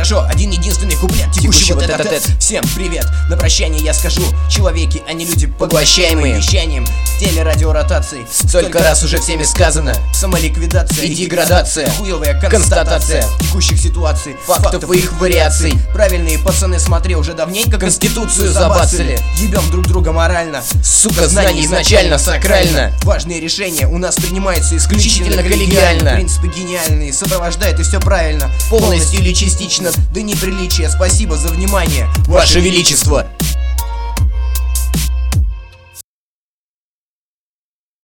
хорошо, один единственный куплет текущего тет-а-тет. Всем привет, на прощание я скажу: человеки, а не люди, поглощаемые вещанием телерадиоротации. Столько раз уже всеми сказано: самоликвидация и деградация, хуевая констатация текущих ситуаций, фактов и их вариаций. Правильные пацаны, смотри, уже давненько Конституцию забацали. Ебем друг друга морально, сука, знание изначально сакрально. Важные решения у нас принимаются исключительно коллегиально. Принципы гениальные, сопровождает и все правильно, полностью или частично, да неприличие. Спасибо за внимание, Ваше Величество.